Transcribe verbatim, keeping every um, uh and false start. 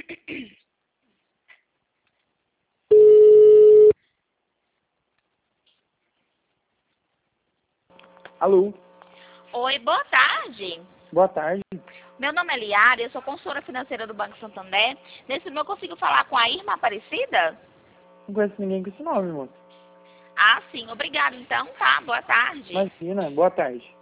Alô? Oi, boa tarde. Boa tarde. Meu nome é Liara, eu sou consultora financeira do Banco Santander. Nesse momento eu consigo falar com a Irma Aparecida? Não conheço ninguém com esse nome, moço. Ah, sim, obrigada então, tá? Boa tarde. Imagina, boa tarde.